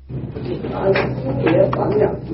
啊，也放两句。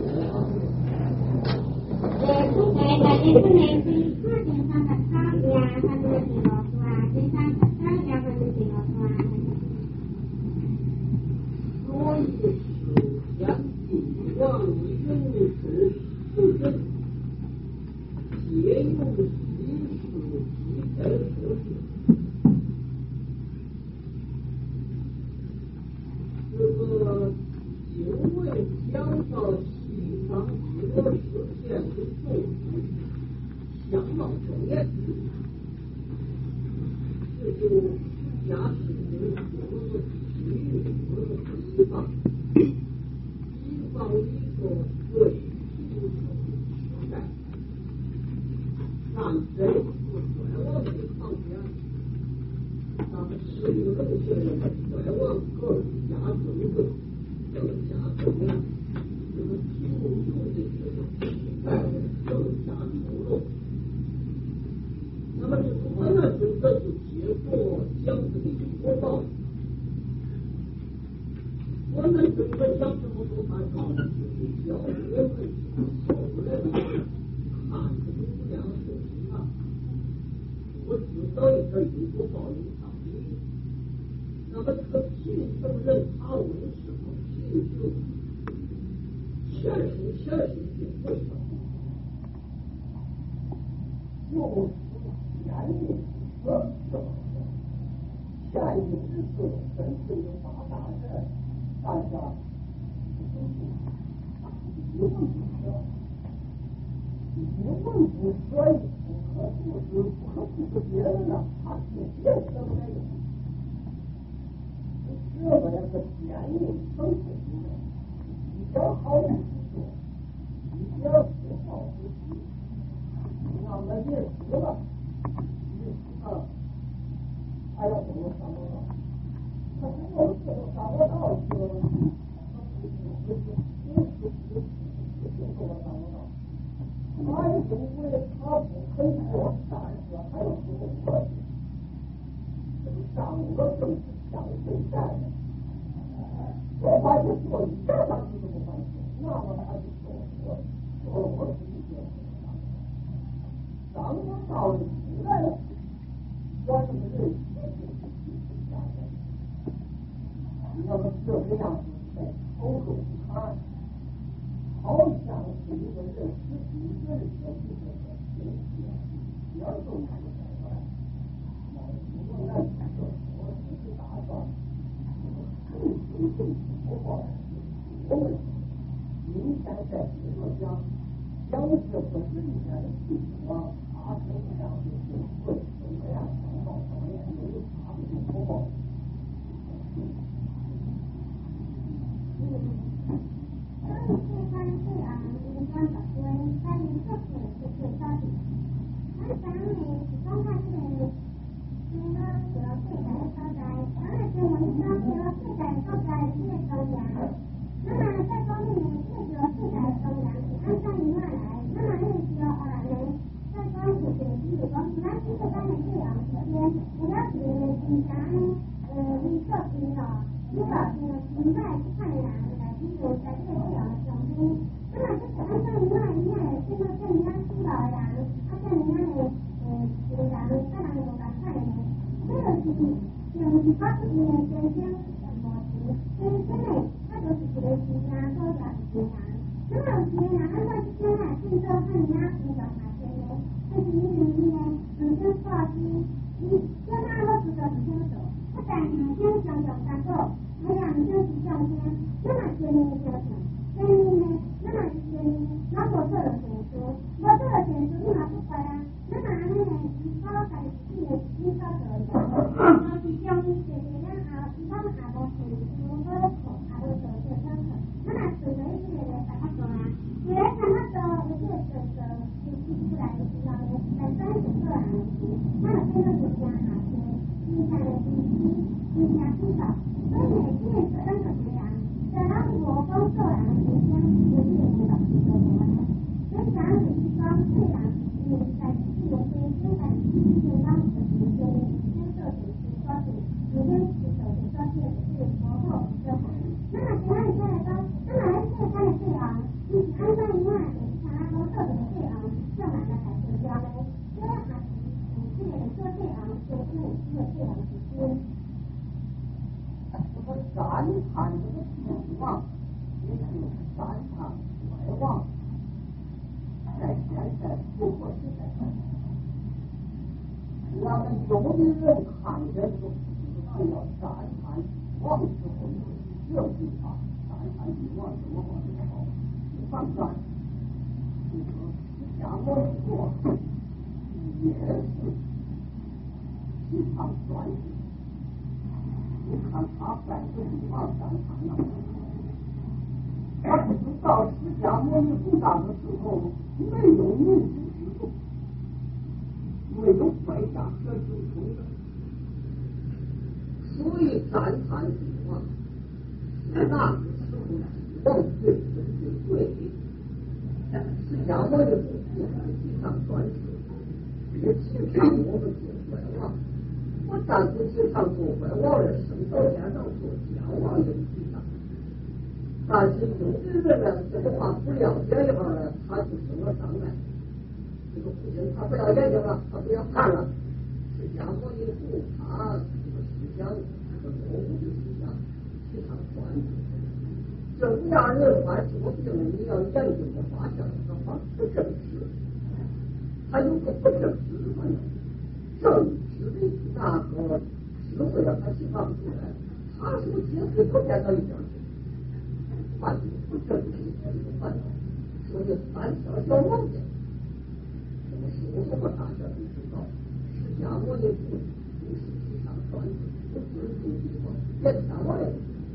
那么其他你现在对昂，你是安排一万，他我特别对昂，这哪个才是标嘞？这样还是你这个对昂，就是你这个对昂是真。 这个三盘这个情况，也就是三盘外望，在现在不合适的。那么有的人看见这个市场要三盘望之后，这句话三盘一望怎么往里跑？你看看，这个释迦牟尼佛也是非常专业。你看他在这地方三盘了，他不知道释迦牟尼菩萨的时候没有民主制度，没有国家和主统的，所以三盘地方是那个时候希望最对，释迦牟尼菩萨非常专制，也提倡我们做坏王。我暂不提倡做坏王的升到天上做将王的提倡，但是有的人呢，这个话不了解的话呢，他就生了障碍。这个不行，他不要研究了，他不要看了。释迦牟尼佛他这个思想和落伍的思想非常专制。正样人患这个病，你要研究的发现的话不正直，还有个不正直的呢，正直的那个智慧让他释放出来，他什么结合都变到一边去，犯不正直的一个烦恼，所以三条小毛病。我们大家都知道，释迦牟尼佛不是提倡专制，不尊重地方，别天王爷。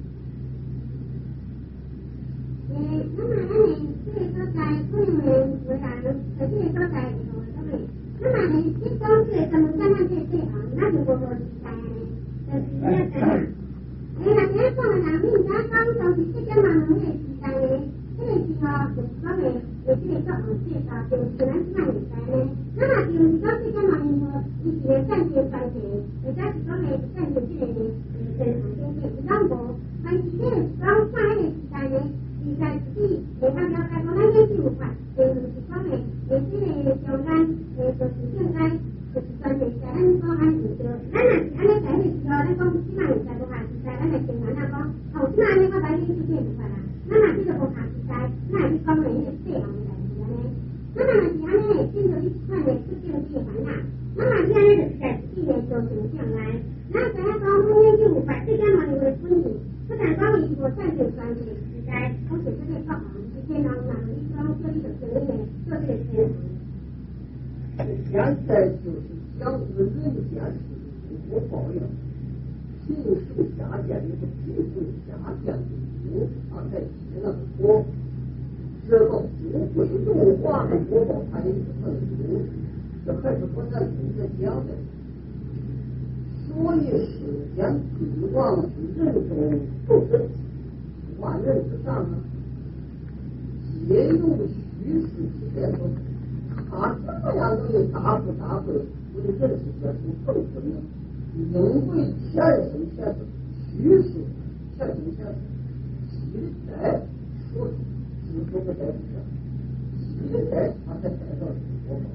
那么这个所在不能为啥呢？这个所在以后怎么？那么呢，一种是怎么讲呢？这啊，那就我是在呢，就是这样。那这个呢，民间讲到是这个嘛，农业是在呢，这个是哦，就是说呢，这个介绍就是自然自然的在呢。那么就是讲这个嘛，以前战争关系，人家是说呢，战争之类的，行业让过，但是这个刚上来的时代呢，是在自己人家了解过那些情况，就是说呢，这个教案，就是现在就是专门在咱讲还是就，咱那是安尼在那时候，咱讲起码在的话是在咱来平安那讲，后起码那个在你之间就快啦，那么这个不怕是在，那你讲的也是这样的呢。那么是安尼，经过一串的事情计划啦，那么现在就是在自己的做成将来，那在讲中间就把这个嘛因为分离，不但讲一个战争关系时代，而且这个各行之间呢，一种这里的经验，做这个平衡。 现在就是讲这个人间是如何报应，贫富家贱的贫富家贱的富，他在接了国。这个富贵荣华的国宝，它也是很多，这还是和咱中国讲的。所以世间帝王是人中不分，万人之上呢，皆有虚实之别分。他怎么样能有大富大贵，为人世间所奉承呢？因为前生前世，虚实前生前世，积在所是不是在地上？积在他才带到国宝。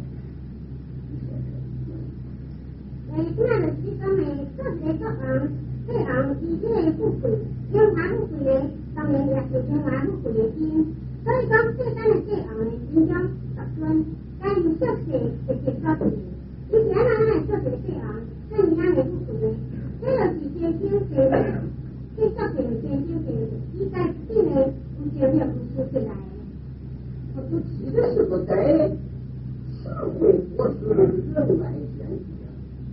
这样的地方呢，特别个这样以这个富贵，因为他富贵呢，当然也是因为富贵的因，所以讲这单的这样呢，影响十分，但有些是结果的。以前呢，做这个这样，那你那的富贵呢，这个是先经济的，这小的先经济的，一在自己呢。不见面不是回来， 他不记得是个在社会或是人来间接，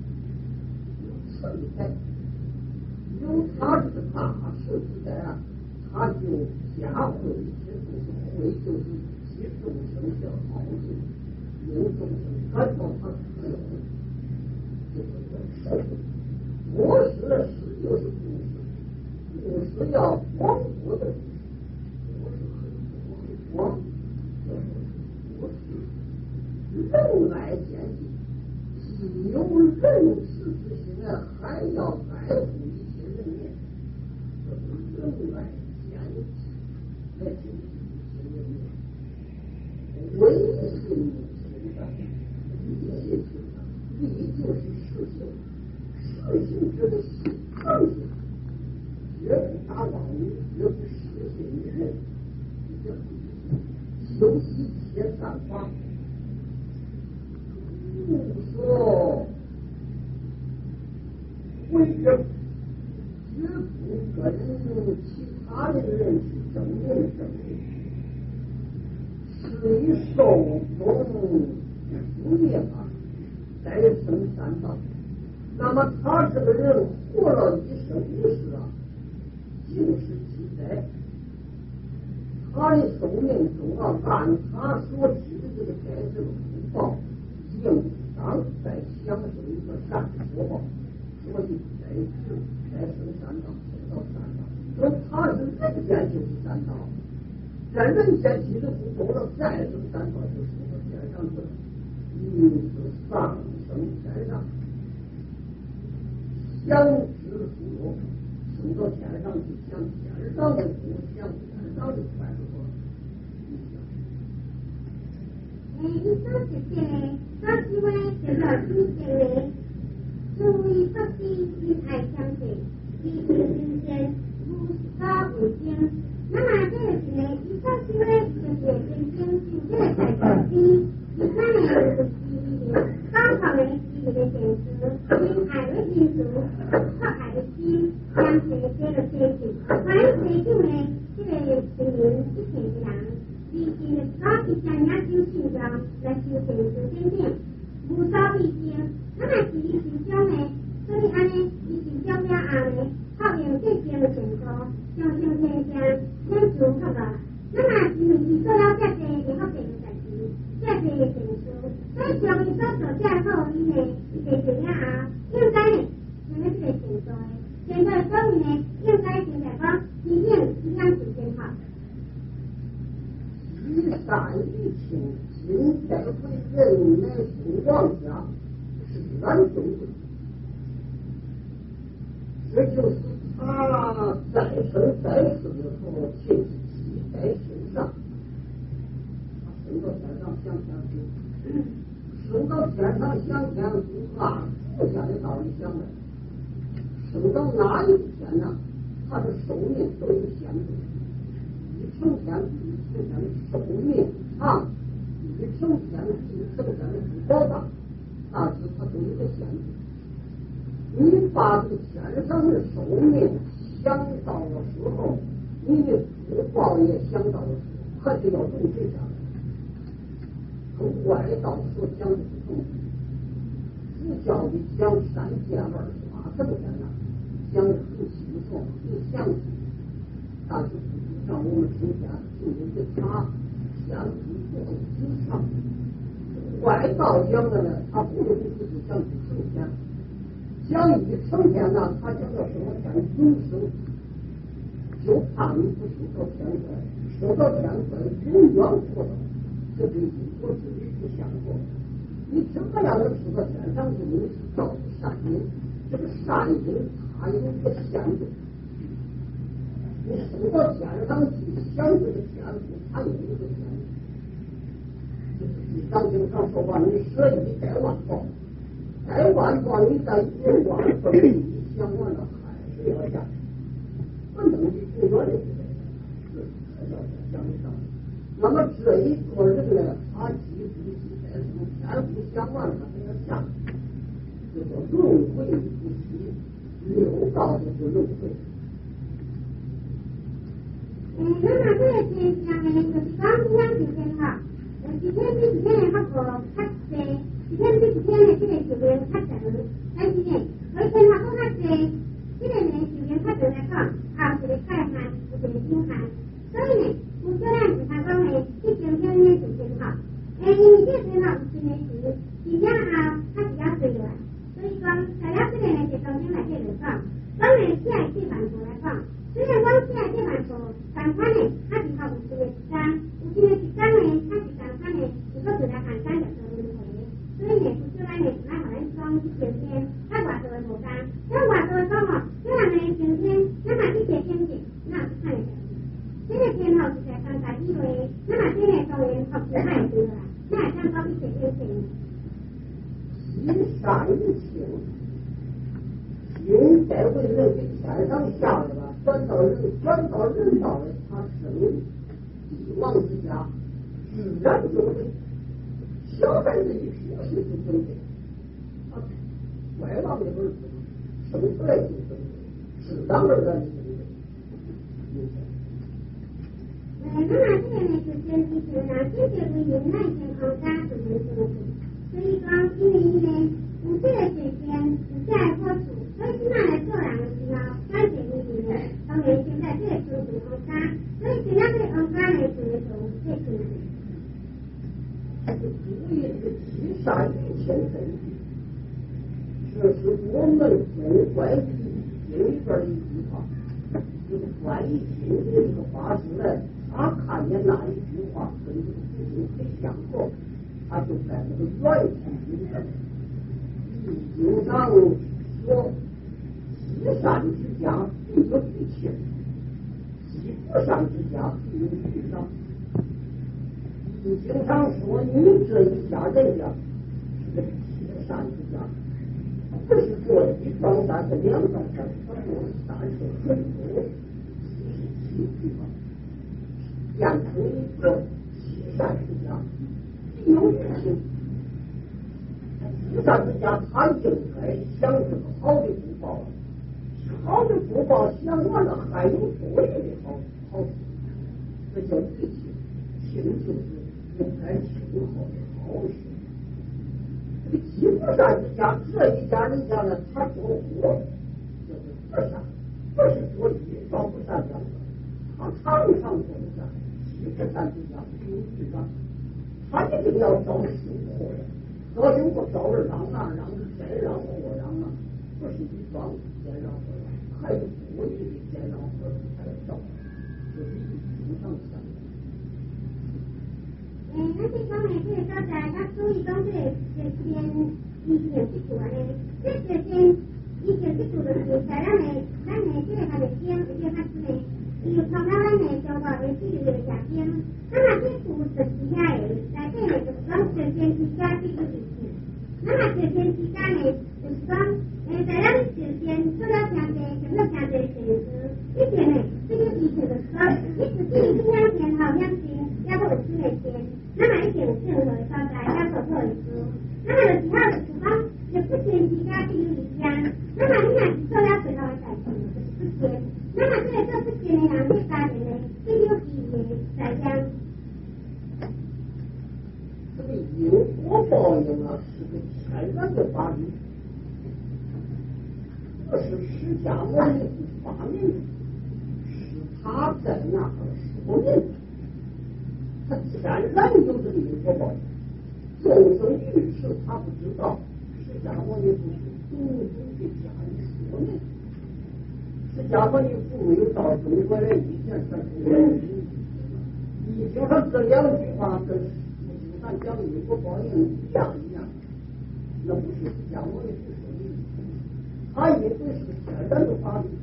有才有他这个大事时代啊，他就加会一些东西，会就是积众生相好事，有众生感到他可有，就是这事。我是就是不是要广博的。人爱见义，既有仁慈之心呢，还要爱护一些人面，这是人爱见义，来见义。 心的理性的理就是实性，实性指的心常性，绝不达妄语，绝不实性于人，修一切善法，无所为证，绝不跟其他的人去争论什么。是以受中不灭法，再生三道。那么他这个人活了一生一世啊，就是记载他的寿命中啊，按他所知的这个该生福报，应当在享受一个善果报，所以再生三道，再到三道。说他是人间就是三道。在人间其实不够了，再生三道就是天上去了，因此上升天上，享知福禄，升到天上去享天上的福，享天上的快乐。 一说是这个，他是为这个主这个，作为不必因爱相对，必须新鲜，无所不精。那么这个是呢，一说是为就是真正这个在个地，一看呢就是刚好呢是一个现实，因爱的因素，和爱的心相对这个接近，关于最近呢，这个是人一天一样。历经的高级向亚洲形状来修成就真正无所必经。那么是以心中呢，所以安呢，以心中了后呢，靠用这些的成果，相相天相，相助好了。那么是以做了这些以后变实际，这些的成熟，所以将伊所做这好伊呢，伊变成了后，应该呢，因为这个成熟的，现在所以呢，应该现在讲，一定是真好。 以善于亲，今在为人乃兴王家，是然中贵。这就是他再生再世的时候，亲戚在心上，升到天上享天福，升到天上享天福，按佛家的道理讲呢，升到哪一天呢？他的寿命都有限制。一成天比一成天的寿命长，一成天比一成天的福报大，但是它都有个限制。你把这个天上的寿命想到的时候，你的福报也想到的时候，还是要用这下来。跟外道所讲的不同，佛教的讲三界28层天呢，讲的很清楚，很详细，但是让我们出家就有个他相对不提倡。外道讲的呢，他不是讲一成天，讲一成天呢，他讲到什么天永生，就怕你不受到天灾，受到天灾永远活到，这跟因果之理不相合。你怎么样能受到天上之因？造善因，这个善因它有一个限制。你升到天上去享这个天福，它有一个天福。就是地藏经上说话，你舍一百万报，百万报你在1万分你想完了还是要下去，反正你永远的是还要讲得上。那么这一个人呢，他既不是在什么天福想完了还要下去，这个轮回不息，6道就是轮回。 那么这个现象呢，就是讲影响时间哈，一天比一天的那个较济，一天比一天的这个寿命较长，但是呢，每天那个较济，这个呢寿命较长来讲，也有一个快hạn，有一个轻hạn，所以呢，有少人是他讲呢，这种种呢就真好，因为这真好是呢是了后，它比较对了，所以讲在了这个呢就当中来这来讲，当然下一次万步来讲。虽然讲起来这万步，但它呢，它是靠有新的时间，有新的时间呢，它是但它呢，如果是来寒山就做轮回，所以呢，不少人呢，来可能讲一天天，在外头的无干，在外头讲哦，这样的天天，那么一天天气，那是看得到。这个天吼是在刚才以为，那么这个当然靠其他的对啦， 那也相当于谁对谁？ 积善情，心该为人给天上下来了，转到人道的，他生帝王之家，自然就会。小孩子一出生就准备，外王的儿子生出来就准备，自然而然的准备。 那么这个呢，就是让这些为人男性康家族的生活。所以说，因为5岁的时间是在过处，所以起码来做人的时候，感谢你们方面现在这个生活康家，所以只要对康家呢，就是说最可能。 注意这个积善于前分，这是我们中外体经里边的一句话。这个关于经的这个话是呢，他看见那一句话跟这个事情很相合，他就在那个原句里边，经常说积善之家必有余庆，积不善之家必有余伤。你经常说你这一家人家是个积善之家，不是做一桩三和两桩三，他做三是很多，七是七嘛，变成一个积善之家，必有余庆。积善之家他应该享受个好的福报，好的福报享完了还有多余的好事，这叫余庆。庆就是应该庆好的好事。这个积不善之家，这一家人家呢，他做活就是不善，不是说一桩不善两个，他常常做不善。积不善之家必有余伤，他一定要招生活呀。高兴不招儿让那让是天让祸让啊，不是一桩天让祸让，还有多余的天让祸让才招，就是一经常想。 那这方面这个交代，他注意到这个先以前去做的，这个先以前去做的是在咱们这个他的先，而且他是呢，有从咱们交到的这个家庭，那么这不是其他的，在这个光是先提家这个事情，那么这先提家呢，就是说，在咱们之前除了相对，除了相对的是，以前呢，这个以前的说，你自己经常偏好两千，要不我吃那些。那么一点适合上在要做做一个，那么有其他的地方也不嫌弃家比如你家，那么你看做了最后才行，不嫌。那么这个做不嫌的两对家人呢，最有意义在讲。 这个因果报应啊，是个天然的法律，不是释迦牟尼发明的，是他在那儿说明的。他天然有这个因果报应，众生愚痴他不知道，释迦牟尼不是种种的加以说明。释迦牟尼父没有到中国来以前，才中国人你就说这两句话跟咱讲因果报应一样，那不是释迦牟尼不说的，他以为是天然的法律。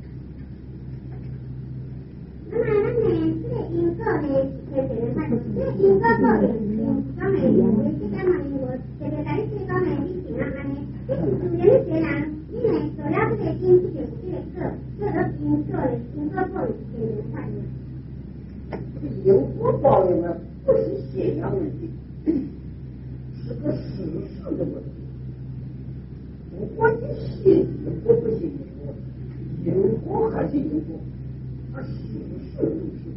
那么，这个因果呢，这个因果报应，当然有这个嘛，因为这个在这方面理解啊，这是主人学人，因为做了这个因，这个做了因果的因果报应这个反应。 这个因果报应呢，不是信仰问题，是个事实的问题。不管你信因果不信因果，因果还是因果。它事实如是。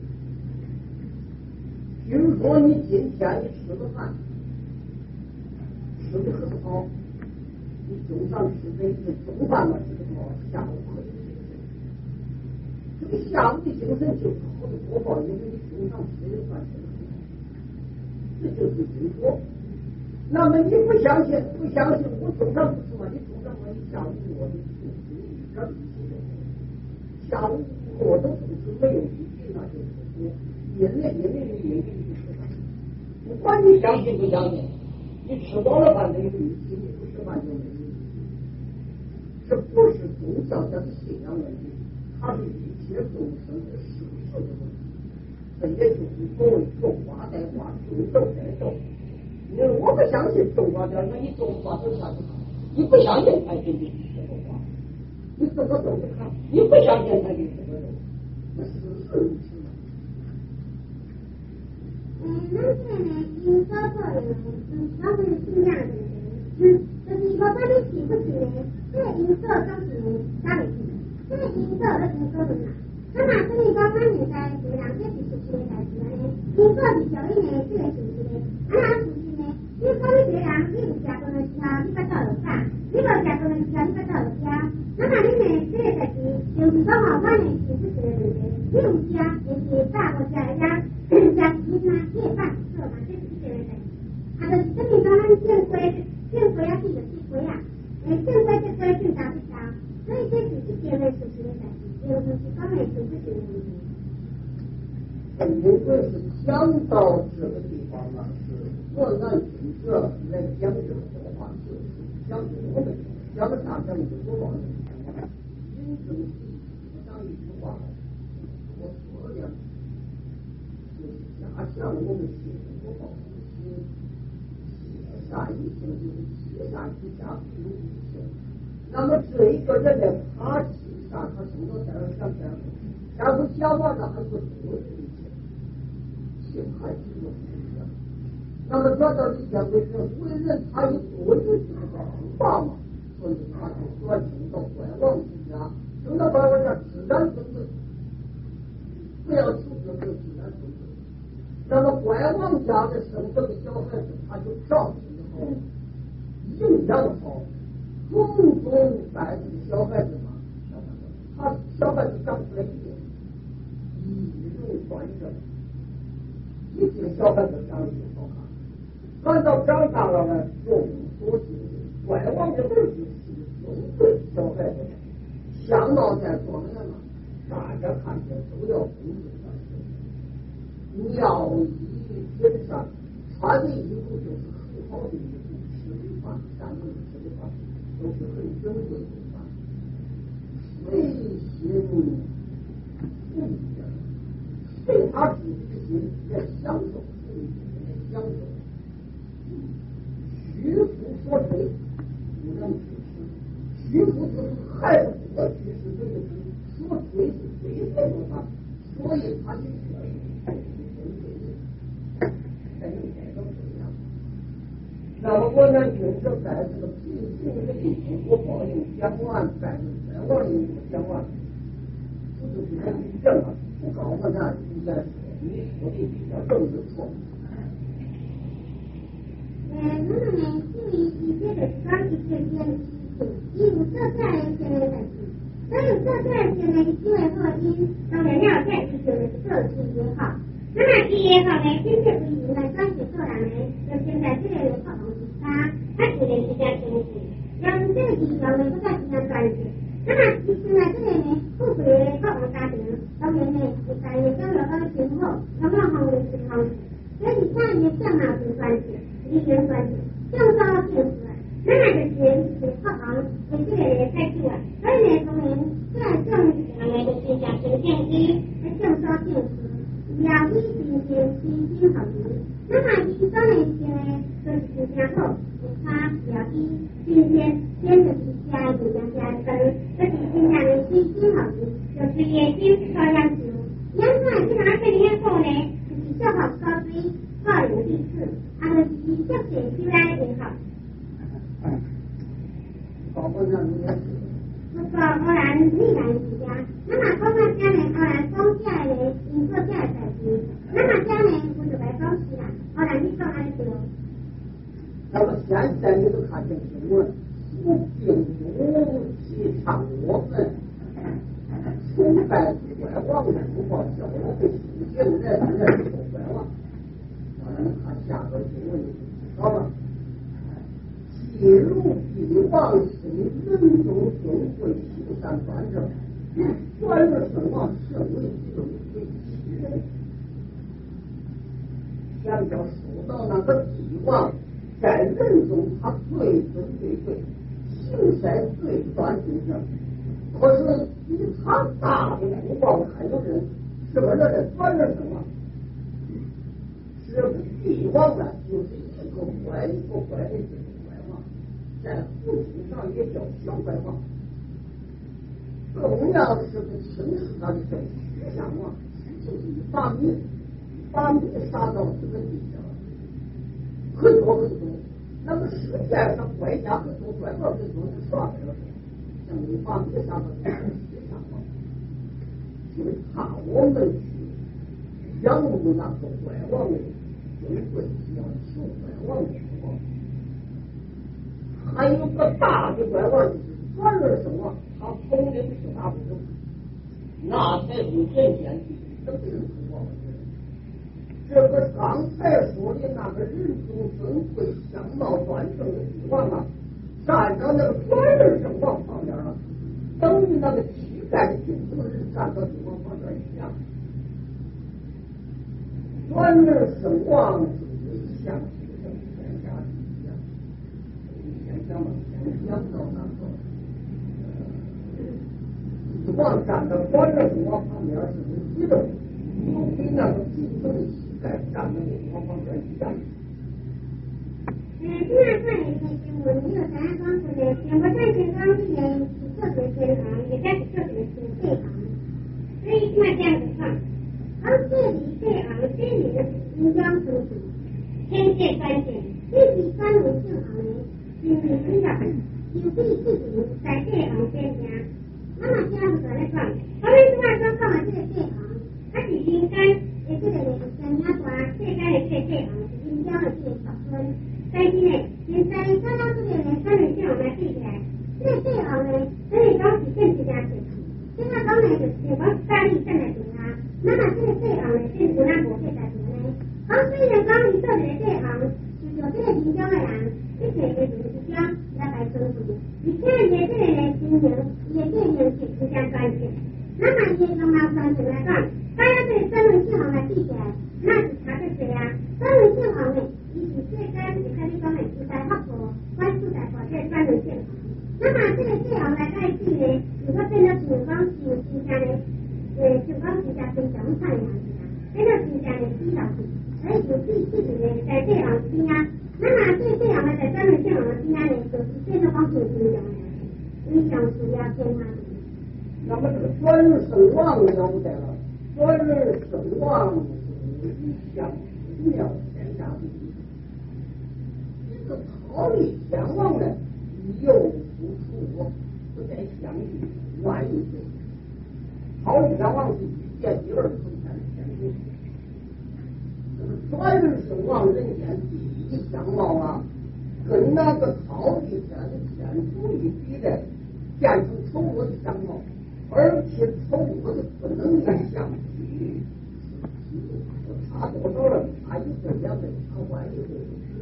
比如说，你今天你吃个饭，吃的很好，你中上吃的是中饭嘛，吃的好，下午喝的精神。这个下午的精神就是好的果报，因为你中上吃的饭吃的很好，这就是因果。那么你不相信，我中上不吃嘛，你中上嘛，你下午我的肚子一点意思都没有，下午我的肚子没有意义，那就是果。因为不管你相信不相信，你吃饱了饭就有意义，你不吃饭就没有意义。这不是宗教的信仰问题，它是一切众生的事实的问题。这也就是所谓种花带花，种豆带豆。 我不相信中高点，那你中高点看不看？你不相信才给你说话，你怎么都不看？你不相信才给你说话，那是如此吗？ 那现在你所做的，包括是这样的，就是我把你提不起来，这个因素都是咋回事？这个因素都是说的嘛。那么这里刚刚你在这两件事情的在说呢，你做的小一呢，这个是不是呢？俺俩属于呢，你说你这样，你不加工的时候，你把到了啥？你不加工的时候，你把到了家。那么你呢，这个东西就是说嘛，我呢是不是对不对？你用家就是大国家呀，家庭嘛，你也办不错嘛，这是这个东西。啊，就是这里刚刚正规要记得是规啊，正规这规定达不到，所以这是一件的事情的东西，就是刚才是不是的问题。 因为是讲到这个地方呢，是河南听者来讲这个话，就是讲我们讲啥讲的多少人，人生讲一句话，我说的就是加强我们心活保护心，结善一性就是结善之家有一性。那么这一个人的他其实他什么在那想想，然后讲完了还是多一些。还是有不一样。那么说到底讲的是为人他有多有这个文化嘛，所以他就转进到观望之家，等到观望家自然生存，不要求这个自然生存。那么观望家的生这个小孩子，他就照顾以后营养好，种种在这个小孩子嘛，他小孩子长出来以后，一路端正。一些小孩子长得就好看，等到长大了呢，众所周知，观望的儿子是中对小孩子，相貌在庄严嘛，大家看见都要恭敬他是。尿衣身上穿的衣服就是很好的衣服，吃的饭，咱们吃的饭都是很珍贵的饭，随心不一样。对他自己的心在享受，在享受。虚夫所推，不能去世。虚夫就是还不可去世，这个是所推是推动了他，所以他就需要一个才能改到这样。那么我呢，就是在这个平行的地方，我报应讲完，在往应讲完，这就是很正了。不告诉他应该说你说的比较正是错误。 那么呢，至于一些的关于这件事情，一无这在现在的事，所以这在现在的机会或因，当然要在一个的社区也好。那么第一个呢，真正不应该关系做人呢，就现在这个人不同意他，他觉得比较清楚，让这个地方呢不再比较关系。那么其实呢，这个呢，不属于靠我家庭，当然呢，是在于交流的情况，那么好的情况，所以家里的相貌是关系，离人关系，相貌平时，那么就是靠好跟这个人在住啊，所以呢，从人这正常来就是讲平建一，正说平时，要一心心心好的，那么一个人行呢，就是然后他要一今天先就是加一个加分。这是现在的心心好的，就是眼睛照样子。眼看这拿这年后呢，就是小好烧水，好有意思，就是小水出来也好。 包括像你也是。 不过偶然历然之家，那么包括家人偶然光下来工作下来的，那么家人不是来东西了，偶然你说来的。 那么现在你都看见新闻，并不提倡我们崇拜观望的不报效，我们信人人崇拜望。你看下个新闻就知道了。既如必忘生，人中尊贵，行善端正，转而身亡，甚为敬为其人。想要说到那个帝王，在人中他最尊最贵，行善最端正。可是比他大的国王还有人，什么人转而身亡？是帝王呢，就是一个怪一个怪的这种怪王，在胡同上也叫小怪王。同样是个青史上的叫徐相王，就是一把米撒到这个地上，很多很多。那么世界上怪家很多，怪王很多是耍这个，像一把米撒到这个徐相王，就是怕我们去仰慕那个怪王的尊贵，要求怪王的王。还有个大的怪王就是转轮圣王，他统领是大部头，那才是天下第一的圣王。这个刚才说的那个人中尊贵、相貌端正的帝王啊，站到那个转轮圣王旁边了，等于那个乞丐的贫穷人站到帝王旁边一样。转轮圣王是一向提升天下第一啊！你先想嘛，先想到那个帝王站到转轮圣王旁边是一动，比那个贫穷的乞丐站在帝王旁边一样。 今天这一天节目，你有啥讲出来？全国战争刚一年是特别健康，也开始特别是健康，所以这么这样子看。而这里这里的新疆叔叔，天界关键，这里专门姓行的，是名的，有地自主在这行参加。妈妈家不在那讲，我们主要说看完这个这行，它是应该这个人参加过这该的这行是新疆的这个小村，但是呢，现在刚刚这个人专门姓行来对起来，这行呢，所以当时更加清楚。现在刚才就是我大力站在中央。那么这个这行呢，是湖南国会在做呢。好，虽然刚一说的这行，就说这个新疆的人，这些的就是讲要来生活，你现在这个人经营也进行是互相关系。那么也用到关系来讲，大家对专门信行来比起来，那是差的谁啊？专门信行呢，以及最该是开的专门是在合作关注在保这专门信行。那么这个这行来代替呢，如果真的主张新疆呢？就讲人家跟正常一样的，这个人家的低调性，而有对自己的在这样心呀，那么对这样的在专门这样的心呀呢，就是这个方面影响影响主要偏差。 那么这个转轮圣王了不得了，转轮圣王是一向奇妙天下第一。这个逃离天王呢，有付出不再相遇万一岁。逃离天王是一见第二层才是天主，这个转轮圣王人间第一相貌啊，跟那个逃离天的天主一比的，变成丑恶的相貌，而且丑恶的不能相比，差多少了？差一岁2岁，差万一岁。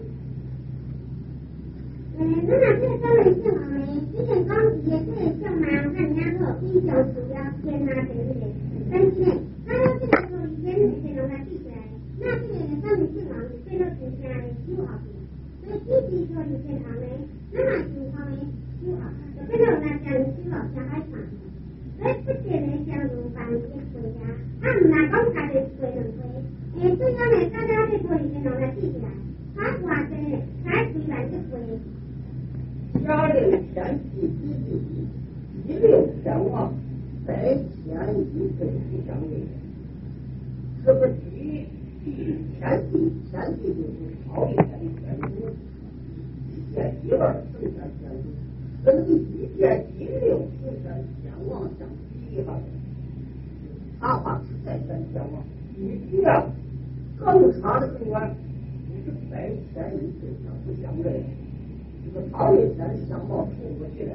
那么这个专门性行呢，之前刚也是像嘛，那人家说比较主要偏啊这类的，但是呢，他要这个时候以前那些人来比起来，那这个专门性行对到国家的友好点，所以积极说以前行呢，那么情况呢友好，就跟着我们讲需要相爱长，所以这些人相如反一个国家，他们拿刚才的规能规，最后呢，大家这国里面人来比起来，他话的才规范这规。 下令天地之地，第六天王，再添一倍的相应。这个天地就是逃离天的天主，一见第二圣天天主，跟你一见第六圣天天王相比哈，他话是再见天王，一比啊更差的很远，你是再添一倍相不相认。这个逃离天相貌凑合起来，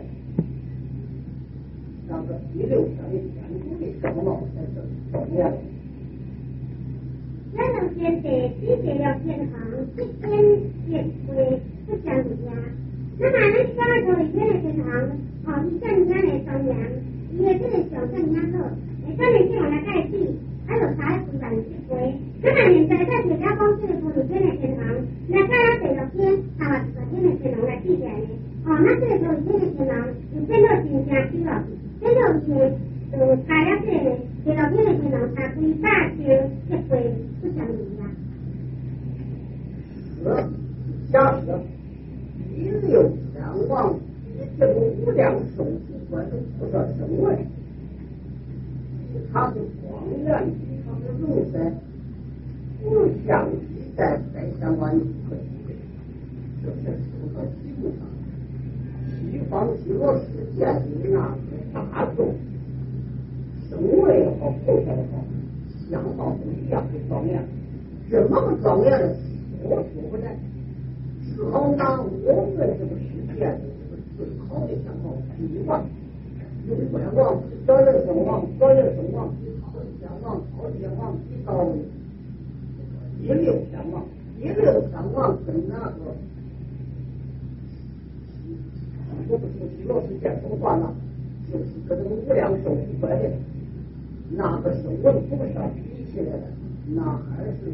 那个第六天的天主的相貌才是正面的。 那种先得直接要偏行，一天也会不相一样。那么那下来头一天的偏行，你像人家的中央，也是小镇人家说，专门去往来代替，还有啥主管去归。那么现在在国家公司的头里边的偏行，那大家得要偏，他把这个偏的偏行来比起来呢，那这个头里边的偏行，你偏到新疆去了，偏到一些大家这里。这个偏的偏行，它归大区这归不相一样。 假设一流天王比这个无量寿佛观的菩萨声闻，他的光源比他的容身不相比在300万亿个这是符合基本上西方极乐世界的那个大众声闻也好，菩萨也好，相貌不一样的庄严，这么庄严的我说不来，只好拿我们这个世界的这个最好的相貌比方，有关王、高人圣王、高人圣王、好的天王、好的天王比到第六天王，第六天王跟那个我不说极乐世界说话了，就是跟那个无量寿佛观的那个声闻菩萨比起来，那还是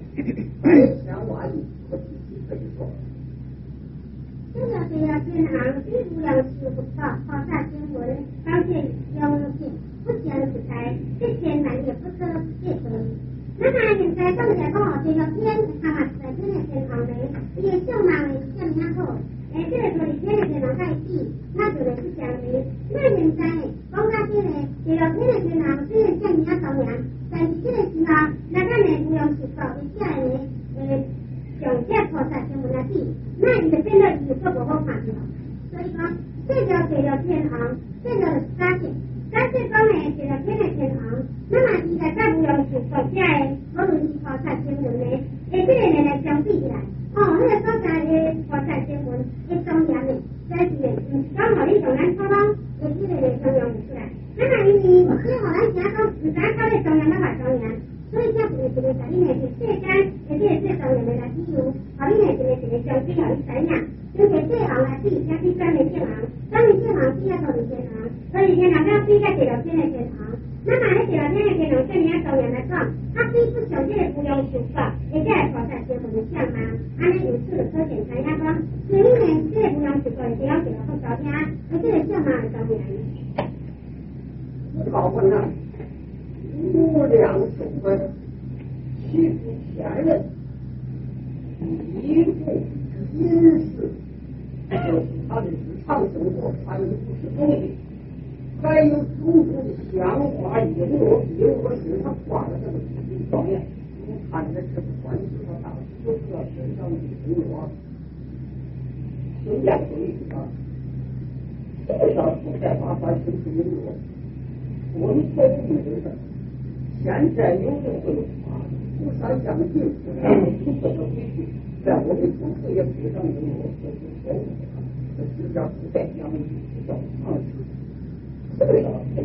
1000万亿和自己可以说。 这个天堂比无量寿菩萨经文高见幽静，不见不开，这天难也不可解脱。那么现在正在讲这个天，他们在这个天堂里，也相当于像那个。这个说的天的天堂在地，那就是讲的，那现在讲到这个天的天堂，虽然像你那庄严，但是这个地方，那个呢不用去搞的下来呢，上界菩萨经文的地，那你的真的是做不好看的。所以说，这个天堂，这个是三界方面这个天的天堂，那么你在这不用去搞下来，不如去菩萨经文呢，这个呢来相比起来。那个所在的菩萨经文一庄严的，但是刚好你从咱草堂，这个呢庄严不出来。那么你最后咱讲到咱考的庄严那块庄严，所以讲这个在里面是世间，这个最庄严的来比如，好里面这个相比较一三样，就是这行来比相比专门天行，专门天行比较高的天行，所以天堂要比较这个天的天堂。那么这个天的天堂跟人家庄严来讲，它并不像这个不用修法，也在菩萨经文的像嘛。安尼有此的可见，看下讲，所以呢，这个不用修法，不要这个不高听，这个像嘛的庄严。 我告诉你，无量寿佛欺负天人，一部因事，就是他的日常生活，他又不是东西。还有种种的香花璎珞，璎珞身上挂了这个庄严，你看着这个关系多大，有个身上的璎珞，听见过一个，多少不再把它清楚璎珞，我们做不对的。现在有的会把菩萨相信，不可能回去，在我们中国也配上璎珞，这是错误的，这是叫不带相信，叫常识。我说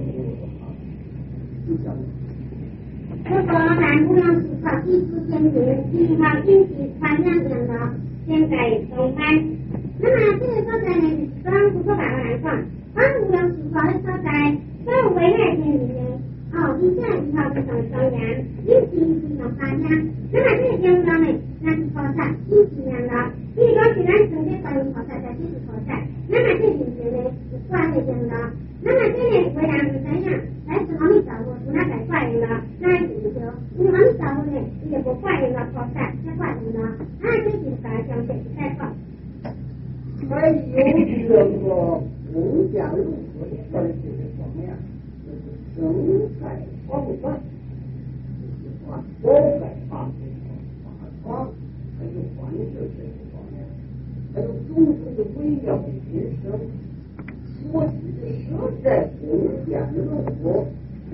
咱无量寿佛一次见面，地方经济传两年了，现在上班。那么这个所在呢，是专不说白话来讲，无量寿佛的所在，在未来天里面，以前地方非常庄严，因此非常发扬。那么这个地方呢，那是菩萨一几年了，比如说虽然正在观音菩萨在这是菩萨，那么这里面呢是观的人了。那么这里为啥是这样？但是我们找过除了在怪人了，那也就是说，因为我们找过呢，也不怪人了，菩萨也怪人了，那这就是大家这是在讲。还有这个公家如何的事儿这个方面，就是生态保护管，就是说保害法这个法床，还有管制这个方面，还有种种的微妙的民生。我自己说在公建如果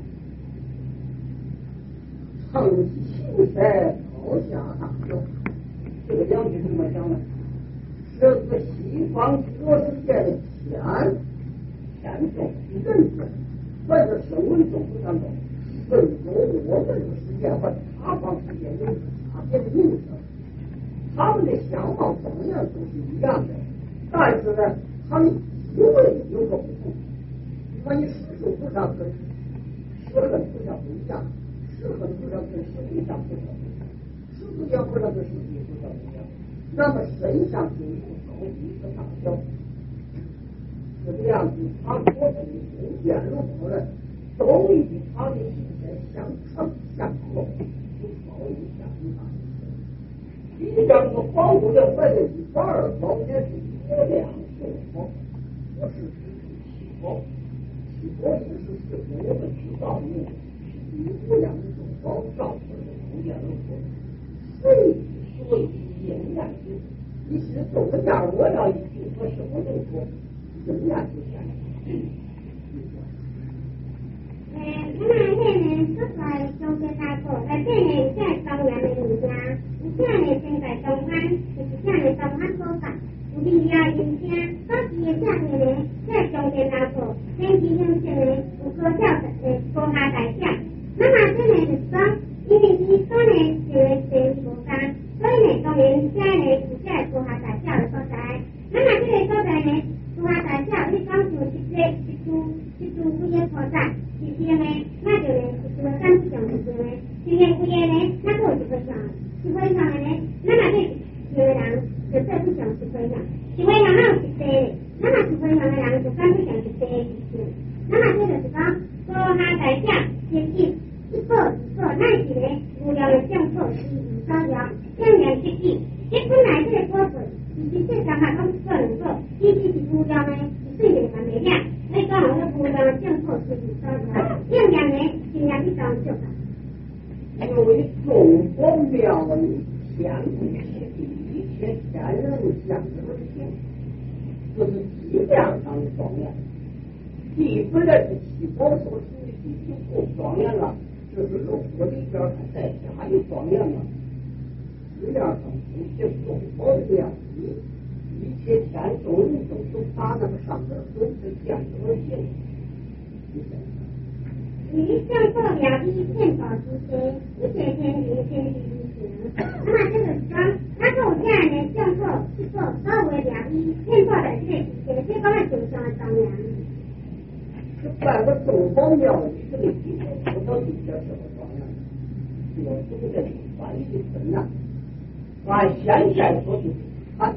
长期在高下大小，这个两句怎么讲呢？这个西方国世界的天众人众，或者声闻众当中，跟我们这个世界和他方世界有差别的名称，他们的相貌庄严都是一样的，但是呢，他们因为有个不同，比方你世俗菩萨跟十恨菩萨不一样，十恨菩萨跟十地上菩萨不一样，十地上菩萨跟十地菩萨不一样，那么身上就有高低和大小，这个样子，他所处的空间如何呢？都与他的世界相乘相合，有高有下有大有小。比较两个房屋要摆在一块儿，中间是月亮中房，不是只是气泡。气泡意思是我们知道的，是月亮中房照出来的空间轮廓。所以应验性，一些中间我要一定和什么轮廓，应验就现了。 那么这呢，出来中间大过，在这呢在中原的物件，有些呢现在东湾，就是这呢东湾所在，有力量影响，当时的下面呢在中间大过，天气形成呢有高效的高下大小。那么这呢就是说，因为地方呢是无干，所以呢当然现在呢有些高下大小的所在。那么这个所在呢高下大小，你讲就一处几个所在。是呢，那就呢，是说咱不讲是呢，是呢，不也呢，那个是会上，是会上的呢，那么这有的人就这不讲是会上，是会上那是对的，那么是会上的人就咱不讲是对的，那么这就是讲高下大小，接近一个，那是呢，无聊的相错是无招摇，两两接近，这本来这个果子，其实这上下都是个人做，一是无聊呢，是对的还没亮。那讲我们无聊的相错是无招摇，两两呢，尽量去讲究的。 因为中国庙宇天不起地，一切天人相而行，这是质量上的庄严。地本来是气泡所属的地就够庄严了，这是龙火里边还再加有庄严了。质量上不行，中国庙宇一切天众人都是把那个上边都是天而行。 与相错了一见法之间，一切天理天地之行。那么这个是讲，那个这样呢，相错是错稍微了一见错的这个之间，这方面就像当然。 是办个中国庙宇这个地方，不到底叫什么庄严？这个中间翻译的很难。按现在说就是看。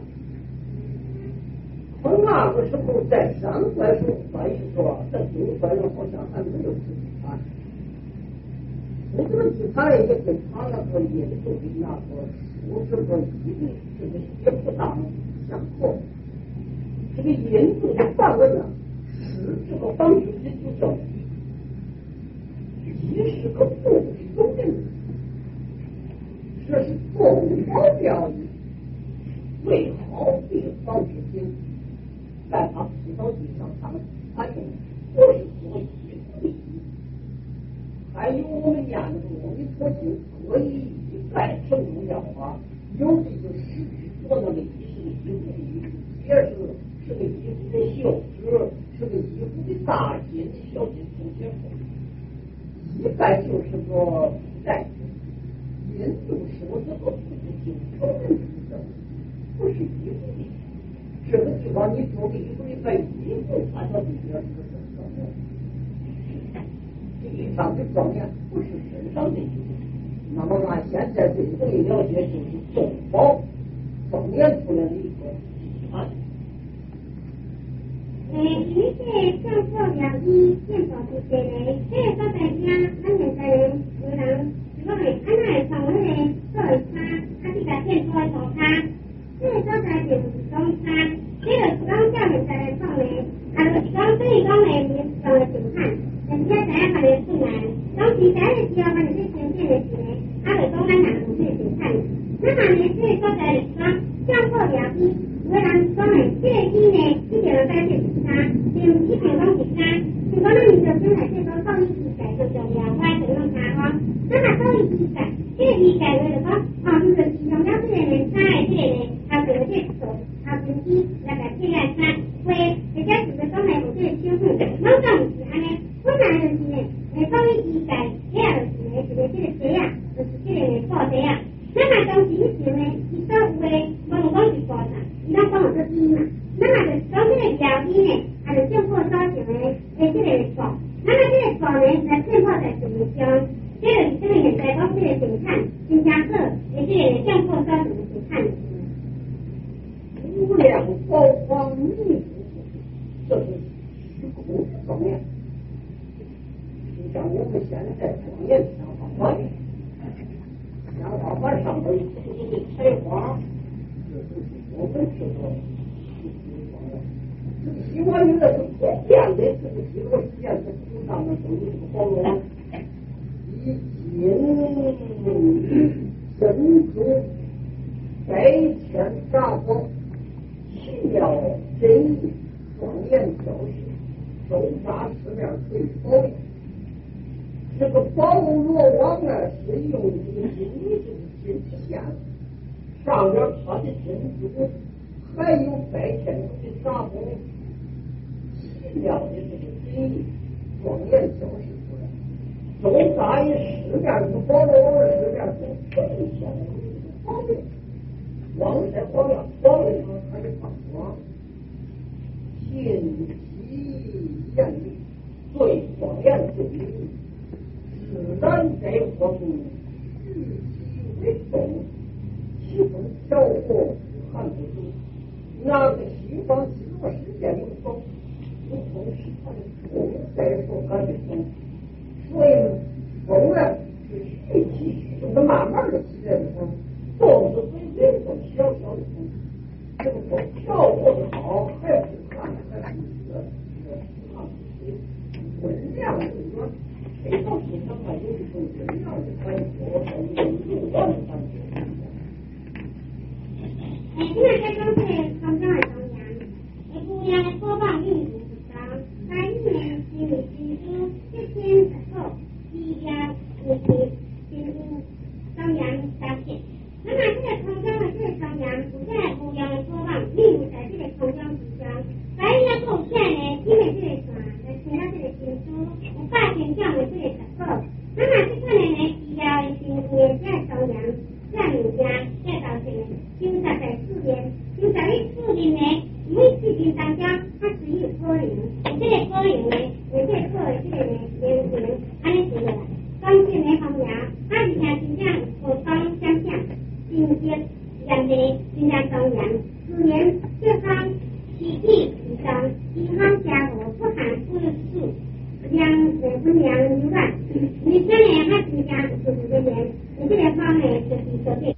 从那个时候在上块说翻译说，在中块上好像还没有自己看。我这个自己看也跟他那个印度的那个书这个义律这个也不大相同。这个印度的梵文呢，是这个方式也就叫一是个不熟人，这是中国标语最好的方式性。在他石头地上上，他用不是所以不义，还有我们念的阿弥陀经可以一概成重要啊。有的就失去做那个仪式的经历，也是个衣服的袖子，是个衣服的大襟小襟中间一概就是个代印度说这个不是经承认的，不是衣服的。这个地方你做的一个在衣服看到里边是什么？地上的庄严不是身上的衣服。那么按现在对这个了解，就是中宝庄严出来的一个基盘。 一切相错了一见法之间呢，这个所在家，咱现在人有人如果係安那从那个做一差，他去改变做一头差。这个所在就是讲差，这个是讲叫现在来讲呢，就是讲对于讲呢，你讲的情况，人家在下面出来，讲其他的时候，反正是呈现的是呢，他就讲咱哪种是情况。那么呢，这个所在就是讲相错了一，有的人讲呢，这个一呢，一定要改变是差，并不是讲是差，如果咱们就现在这种道理理解就重要，我就用差哈。那么道理理解，这个理解就是讲，你就是用了这个人差的这个呢。他这个做，他自己那个这样看，会人家这个方面有这个修复，老早是安尼，本来就是呢，关于理解，这样就是呢，这个谁呀，就是这个报谁呀。那么当时时呢，伊所有的无论讲是报啥，伊拢讲有做知嘛。那么就是讲这个条理呢，还是政府所定的这个报。那么这个报呢，在政府在什么中？这个现在讲这个情况，新加坡这个政府所定的情况。 无量包光弥补，这是虚空之庄严。就像我们现在庄严想法法院，想法法上上面有这个菜花，我们知道。西瓜有的是不变的，这个西瓜变的土上面都有这个包罗，以金珍珠白钱大宝，奇妙真意，庄严教学，手札四面最宝贵。这个包罗网啊，是用这个金线，上面插的珍珠，还有白天的杂宝，奇妙的这个真意，庄严教示出来。手札以四面是包罗网，四面是纯显的宝贝，网在网上，网上还有放光，信息艳丽，最庄严最美。自然在我们虚其为重，其中调和汉不足。那个西方极乐世界有风，有风是它的风在说它的风，所以风呢是虚其虚中的慢慢的起来的风，风是随随风小小的风，这个风调和的好，还是看还是看温量的热。这种是什么？有一种温量的感觉，还有一种热量的感觉。 今日这种是从这儿中央，姑娘播报命令之章，在1年7月7日7天19，第1日期，进入中央大县。那么这个空中的这个中央，不在姑娘的播报命令在这个空中之中，在一个贡献呢，因为这个船在听到这个经书，大天降的这个时候，那么这个呢，第1的新年在中央。在你家再到这个就在4年，就在4年呢，每次经当中，它只有歌龄，这个歌龄呢，这个歌的这个呢，年安尼是的啦。当今的方言，它以前真正和方相像，今天人哋真正中原4年这方奇迹之中，地方家伙不含不数。分量流乱，你这呢还增加就是这边，你这个方呢就是说这